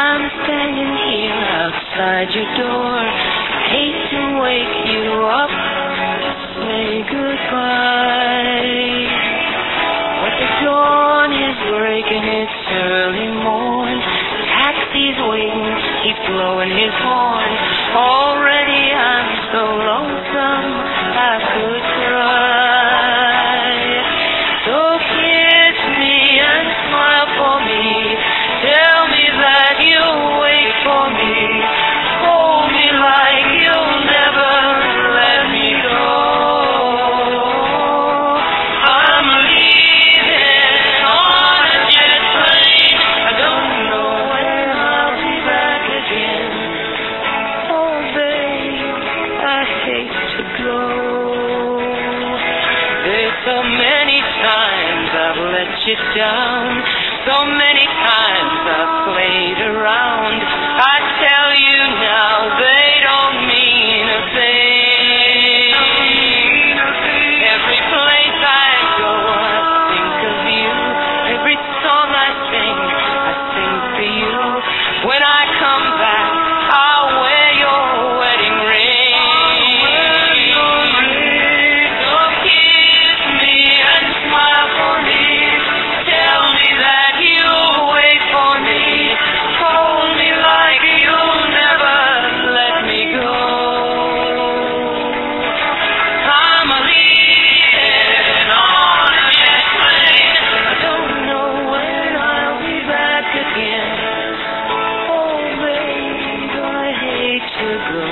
I'm standing here outside your door. Hate to wake you up, say goodbye. But the dawn is breaking, it's early morn. The taxi's waiting, he's blowing his horn. Already I'm so lonesome, I could cry. So kiss me and smile for me. Tell me that you'll wait for me. Hold me like you'll never let me go. I'm leaving on a jet plane. I don't know when I'll be back again. Oh, babe, I hate to go. There's so many times I've let you down. So many times I've played around. I tell you now, they don't mean a thing. Every place I go, I think of you. Every song I sing for you. When I come back, I'll wear your wedding ring. So kiss me and smile for me. Tell me that you'll wait for me. Hold me like you'll never let me go. I'm leaving on a jet plane. I don't know when I'll be back again. Oh, babe, I hate to go.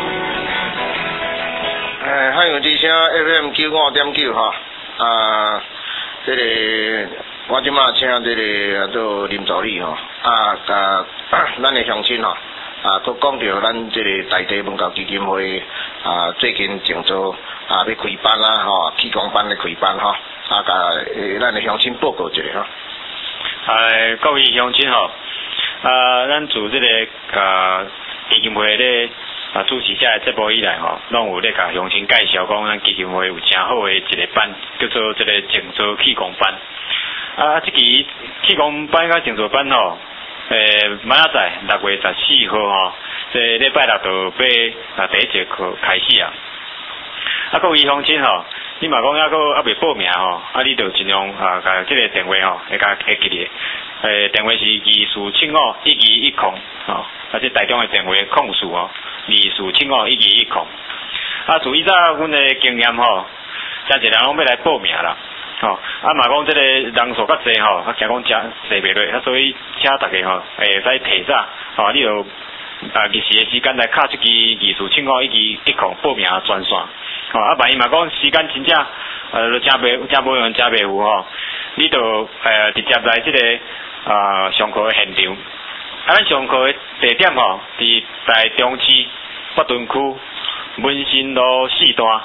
汉语之声 FM 95.9哈，这个我即马请这个做林助理吼，咱的乡亲吼，都讲到咱这个在地文教基金会最近正做要开班啦吼，气功班的开班吼，咱的乡亲报告一下吼。 各位乡亲吼，咱自这个基金会咧主持这个节目以来吼，拢有咧甲乡亲介绍讲，咱基金会有真好的一个班，叫做这个静坐气功班。这期气功班甲静坐班吼，明仔载6月14号吼，这礼拜六就要第一节课开始啊。各位乡亲吼，你嘛讲还未报名吼，你就尽量甲这个电话吼，会甲记咧。电话是24751210吼，这台中的电话控诉吼，24751210。自以早阮的经验吼，真侪人拢要来报名啦。嘛讲这个人数较济吼，惊讲坐袂落，所以请大家吼，会使提早你就日时的时间来敲这支24751210报名专线。万一嘛讲时间真正真无用真袂有吼，你就直接来这个上课的现场。咱上课的地点吼，伫台中市北屯区文心路4段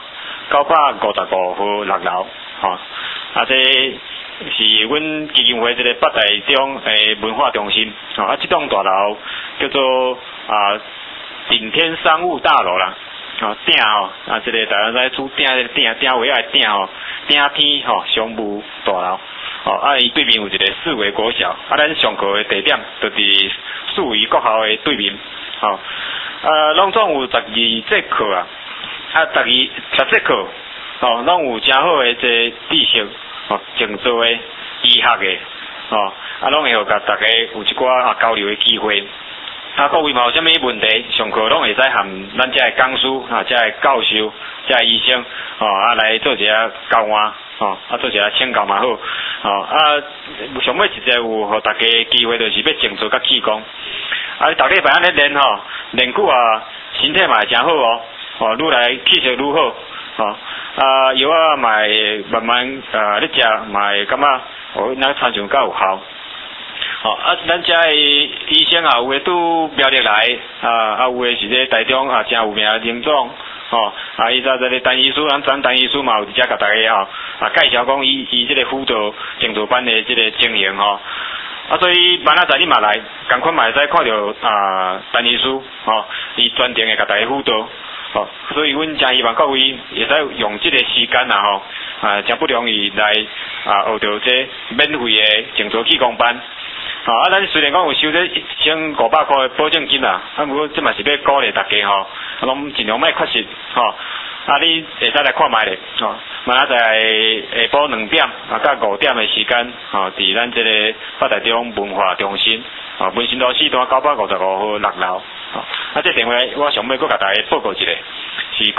955号6楼吼。这是阮基金会这个北台中文化中心这栋大楼叫做顶天商务大楼啦。顶这个大家在厝顶位仔顶顶天商务大楼。伊对面有一个四维国小，咱上课的地点就伫四维国校的对面。拢总有12节课啊，10节课拢有真好的这知识静坐的医学的拢会甲大家有一寡交流的机会。各位嘛有啥物问题，上课拢会使含咱遮的讲师遮的教授、遮的医生来做一下交换做一下请教嘛好上尾一节有互大家机会，就是要静坐甲气功大家白安尼练练久身体嘛会真好愈来气色愈好药嘛会慢慢你食嘛会感觉咱参像较有效。咱遮的医生有诶拄苗栗来有诶是咧台中真有名林总伊在这个陈医师，咱陈医师嘛有伫遮甲大家介绍讲伊即个辅导静坐班的即个情形所以明仔载你嘛来，共款嘛会使看到陈医师伊专程会甲大家辅导所以阮真希望各位会使用即个时间真不容易来学到这免费的静坐气功班咱虽然讲有收这1500块的保证金啦，不过这嘛是要鼓励大家吼，拢尽量莫缺失吼。你会使来看卖咧，明仔载下晡2点到5点的时间，伫咱这个北台中文化中心，文心路4段955号6楼。这电话我上尾搁甲大家报告一下，是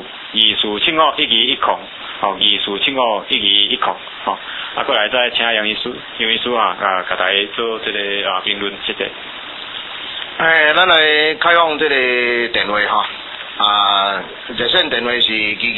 0475241510，24751210，过来再请杨医师甲大家做这个评论，谢谢。 咱来开放这个电话哈。热线电话是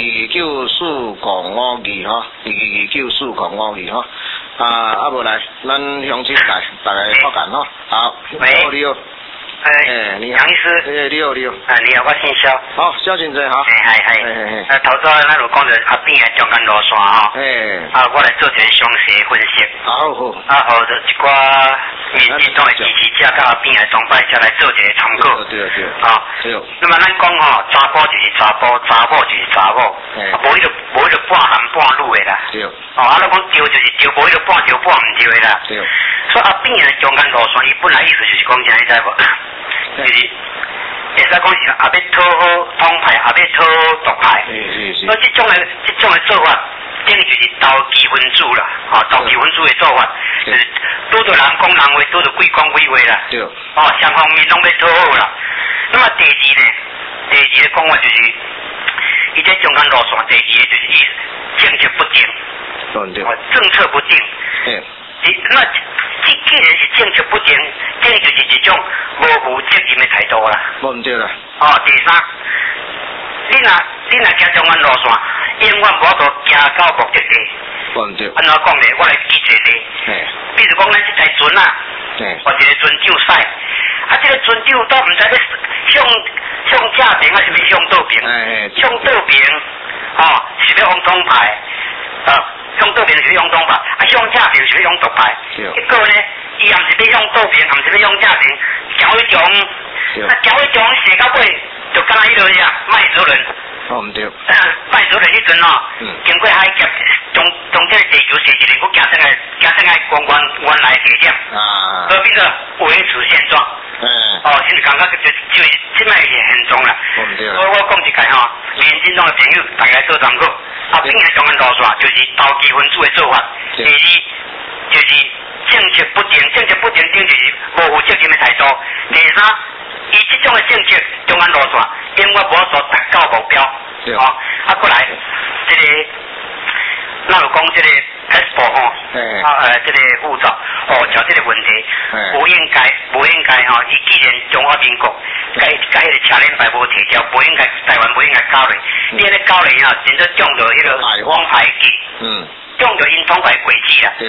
222945222，222945222无来，咱乡亲台大家发言吼。好，你好，你好。你好， 杨医师。 你好，你好。 你好，我姓肖。 好，肖先生好。 头早咱就讲着阿扁的中间路线吼。我来做一个详细分析。 好。 就一寡民进党的支持者甲阿扁的崇拜者来做一个参考。 对。 那么咱讲吼，查甫就是查甫，查某就是查某，无迄个半男半女的啦。 对。 咱讲对就是对，无迄个半对半唔对的啦。 对。 所以阿扁的中间路线，伊本来意思就是讲啥，你知无？就是会使讲是也要讨好统派，也要讨好独派。所以这种的做法，等于就是投机分子啦，投机分子的做法，就是拄着人讲人话，拄着鬼讲鬼话啦。 对。 双方面拢要讨好啦。那么第二个讲法就是，伊这中间路线，第二个就是意思政策不定。政策不定。那既然是政策不定，这就是一种无负责任的态度啦。 唔对啦。 第三，你若行中间路线，永远无法度行到目的地。 唔对。 安怎讲咧？我来举一个例。比如讲咱这台船啊，或一个船长驶，这个船长都唔知要向正边还是要向倒边？向倒边，是要往东派，向倒边是要向东派，向正边是要向独派。结果呢，伊也唔是要向倒边，也唔是要向正边，交一种，交一种写到尾，就敢若迄落呀，卖主人。 唔对。 卖主人迄阵经过海峡，从这个地球射一个，佮行上来原来的地点。所以变做维持现状。现在感觉就即摆是现状啦。我讲一解民进党的朋友，大家做参考。阿扁的中间路线就是投机分子的做法。第二就是政策不定，等就是无负责任的态度。第三，伊这种的政策中间路线，永远无法度达到目标。过来，这个，咱就讲这个 Expo 这个护照，就这个问题，不应该伊既然中华民国甲迄个车轮牌无提交，不应该台湾不应该交嘞，你咧交嘞真正中到迄个网牌机，中到因统牌轨迹啦。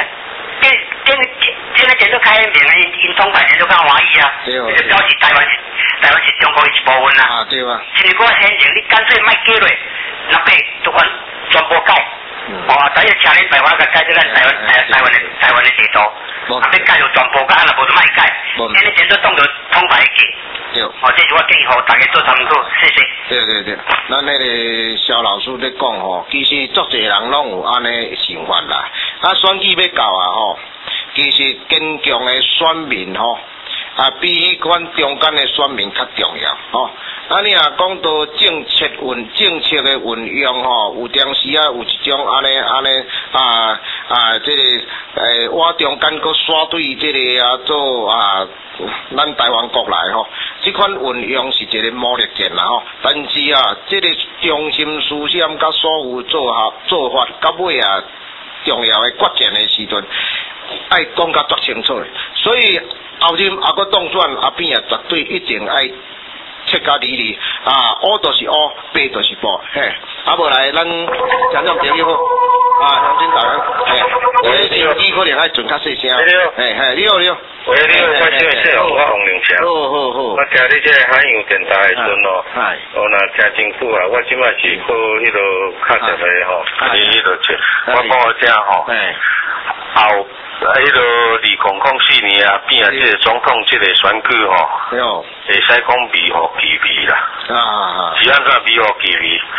这个真都开明啊，因统牌真都较欢喜啊，就表示台湾是中国一部分啦。 对啊。 是如果先前你干脆卖过来，那边就全部改。第一车轮牌我甲改做咱台湾的地图，要改就全部改，若无就卖改。因为真都当作统牌机。这是我建议互大家做参考，谢谢。 对，咱迄个肖老师咧讲其实足侪人拢有安尼想法啦。选举要到其实坚强的选民比迄款中间的选民较重要你若讲到政策的运用有当时有一种安尼这个我中间佫刷对这个做咱台湾国内这款运用是一个武力战啦但是这个中心思想甲所有做法到尾重要的决战的时阵，爱讲甲足清楚的。所以后任佫当选阿扁绝对一定爱切甲理理乌就是乌，白就是白，无来咱听众朋友好乡亲大人，手机可能爱准较细声。你好。 喂，你好，我姓谢，我黄良强。好。我听你这海洋电台的时阵若听真久我即摆是靠迄落卡特的伫迄落切。我讲我这后迄落2004年变这个总统这个选举会使讲美互 PV 啦。是安怎美互 PV？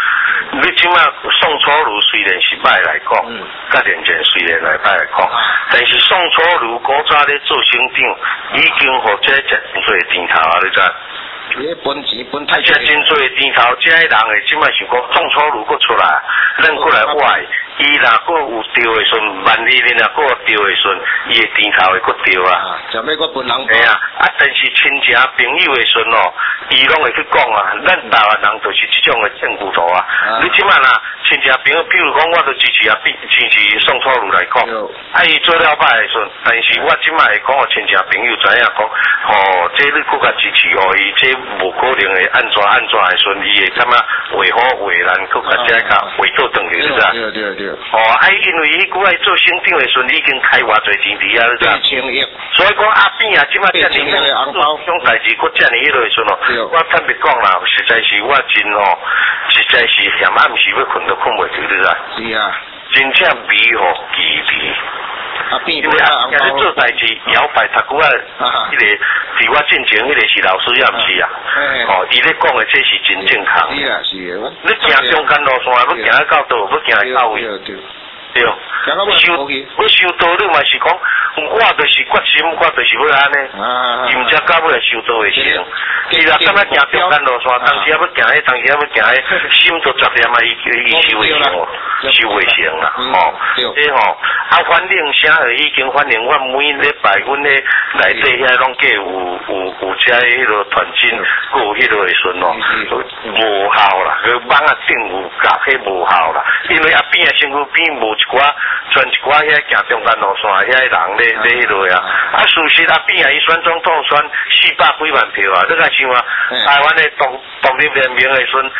你即马宋楚瑜虽然是歹来讲，甲连战虽然来歹来讲，但是宋楚瑜古早咧做省长，已经互这真侪甜头啊！你知？ 你分钱分太真侪甜头，这人诶，即马想讲宋楚瑜佫出来，咱过来歪。伊若佫有钓诶时阵，万一你若佫有钓诶时阵，伊诶甜头会佫钓啊。 就要佫分人。 系啊，但是亲情朋友诶时阵哦，伊拢会去讲啊。咱台湾人就是即种诶正骨头啊。你即摆若亲情朋友，比如讲，我都支持宋楚瑜来讲。伊做了歹诶时阵，但是我即摆会讲，亲情朋友知影讲，这你佫较支持伊这无可能会安怎诶时阵，伊会感觉为好为难，佫较只较回倒转去，是啊。 对。 因为迄句爱做省长诶时阵，已经开偌侪钱伫啊，你知？所以讲阿扁啊，即摆遮尔种代志，佫遮尔迄落时阵哦，我坦白讲啦，实在是我真实在是嫌暗时要困都困袂着，你知？ 是啊， 真正美好奇美。 因为你做代志摇摆读久啊，迄个伫我进前迄个是老师也毋是啊。伊咧讲诶，这是真正确。 是啊。你行中间路线，要行到倒，要行到位。对。要修道你嘛是讲，我就是决心，我就是要安尼。伊毋则到尾修道会成。其实敢若行中间路线，当时要行迄，当时要行迄，心都10点啊，伊修会成，修会成啦。对吼，反正啥已经反正我每礼拜阮咧内底遐拢计有遮迄落团进，佮有迄落时阵哦，无效啦，佮网啊顶有夹迄无效啦，因为阿边啊身躯边无一寡，全一寡遐行中间路线遐人咧迄落啊，事实阿边啊伊选总统选400几万票啊，你敢想啊？台湾的独立联盟的时阵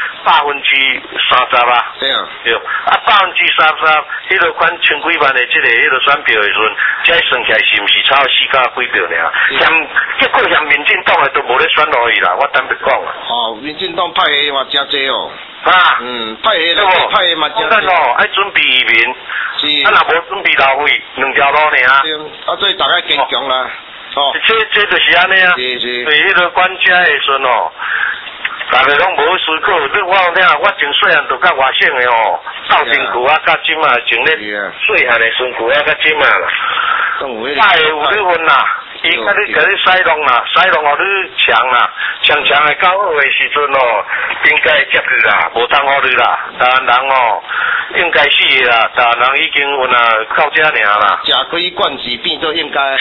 30%啊，对，30%，迄落款千几万的迄落选票的时阵，这算起来是毋是超4加几票尔？结果嫌民进党的都无咧选落去啦，我坦白讲啊。 民进党派的嘛真济哦。派的派的嘛真济。 爱准备移民，若无准备老费，2条路尔。 所以大家坚强啦。 这就是安尼啊。是。对，迄落管家的时阵哦。大家拢无思考，我真细汉就甲外省的哦，斗身躯啊，甲即马前咧细汉的身躯啊，甲即马啦，大个有你分啦，伊甲你使弄啦，使弄互你强啦，强的到好的时阵哦，应该接去啦，无当好你啦，台湾人哦，应该死的啦，台湾人已经有啦，到遮尔啦， 食几罐子变做应该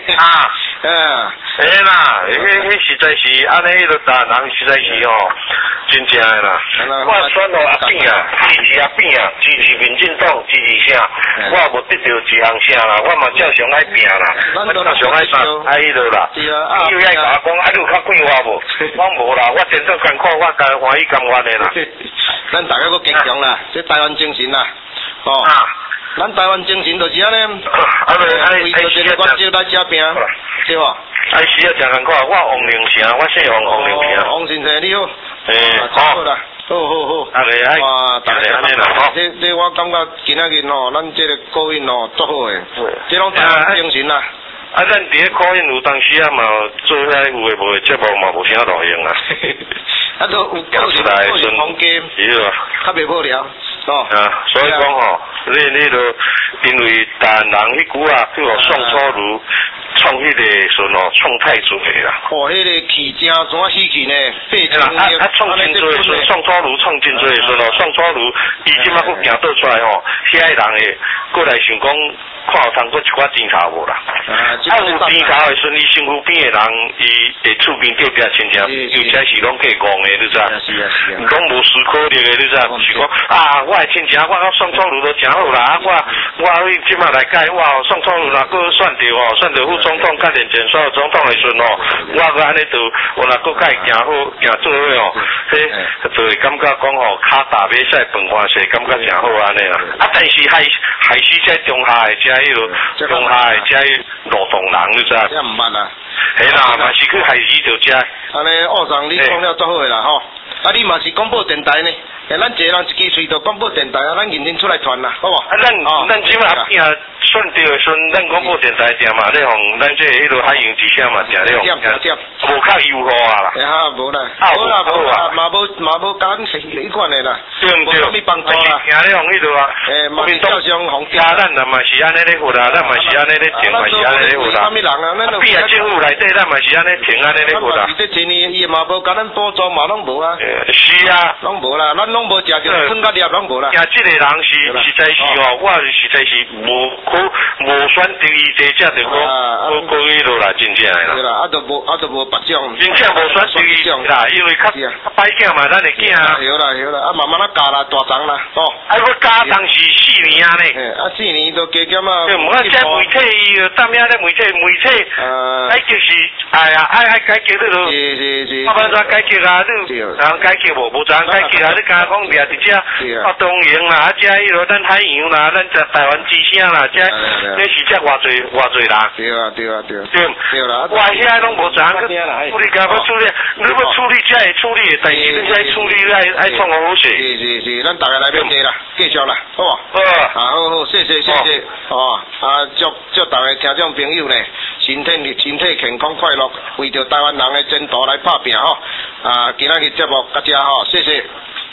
啦，迄实在是安尼，迄个台湾人实在是哦。真正的啦，我选落阿扁啊，支持阿扁啊，支持民进党，支持啥？我无得到一项啥啦，我嘛照常爱拼啦，我照常爱迄落啦。又爱甲我讲，你有较贵我无？我无啦，我真正艰苦，我家欢喜甘愿的啦。 咱大家搁坚强啦，这台湾精神啦，咱台湾精神就是安尼，为着这个关键来遮拼，对吧？ 是啊，真艰苦，我王灵城，我姓王灵城。 王先生你好。 好啦，好。 哇，大家安尼啦， 这我感觉今仔日吼，咱这个国运吼足好诶，这拢台湾精神啦。 咱伫咧国运有当时啊嘛做遐有诶无诶节目嘛无啥路用啊。 都有个人空间， 是啊， 较袂无聊。 所以讲吼，你都因为台湾人迄句啊，叫做宋楚瑜。创迄个时阵哦，创太多啦。 迄个气正怎死去呢？ 创真多的时阵，宋楚瑜创真多的时阵哦，宋楚瑜伊即马佫行倒出来吼，遐人会过来想讲，看有通过一寡甜头无啦。有甜头的时阵，伊身躯边的人，伊会厝边隔壁亲戚，有且是拢过戆的，你知？拢无思考力的，你知？是讲我的亲戚，我甲宋楚瑜都真好啦，我即马来改，我宋楚瑜若佫选着哦，选着副总统甲连前所有总统的时阵哦，我佮安尼就，我若佫甲伊行好行做伙哦，迄就会感觉讲吼，骹踏马使饭花势，感觉真好安尼啦。但是害死这中下的遮迄落，中下的遮劳动人，你知？ 这毋捌啦。 嘿啦，嘛是去害死着遮。 安尼，学长你讲了足好诶啦吼。 啊，你嘛是广播电台呢？咱一个人一支喙就广播电台啊，咱认真出来传啦，好无？ 啊，咱即马拼选着的选，咱广播电台定嘛咧，互咱这迄落海洋之声嘛定咧，无较优厚啊啦。 啊，无啦，无啦，嘛无讲迄款的啦，无啥物帮助啦。 听咧，互迄落啊， 嘛是照相红家咱啊嘛是安尼咧活啦，咱嘛是安尼咧停，嘛是安尼咧活啦。 啥物人啊？咱比啊政府内底，咱嘛是安尼停安尼咧活啦。 这一年伊嘛无甲咱补助嘛，拢无啊。 是啊， 拢无啦，咱拢无食着吞甲粒，拢无啦。 听这个人实在是哦，我实在是无选择伊这只着讲，过迄落啦，真正的啦。 对啦，啊，都无别种。 真正无选择伊啦，因为较歹囝嘛，咱的囝。 晓啦，啊，慢慢啊教啦，大长啦，哦。 啊，我家当是4年啊呢。 啊，4年都加减啊。 对，我这媒体当面咧媒体，改革是，哎呀，爱改革迄落。 是。 我怎改革啊？你人改革无怎改革啊？你敢讲掠伫遮发动营啦，啊，遮迄落咱海洋啦，咱台湾之声啦，遮那是遮偌济人。对啦。我遐拢无怎处理甲要处理，你要处理才会处理的代志，你才处理爱创好势。 是，咱大家来面对啦，继续啦，好啊。好，谢谢，哦，啊，祝大家听众朋友呢，身体健康快乐，为着台湾人的前途来打拼吼。啊，今仔日节目到这吼，谢谢。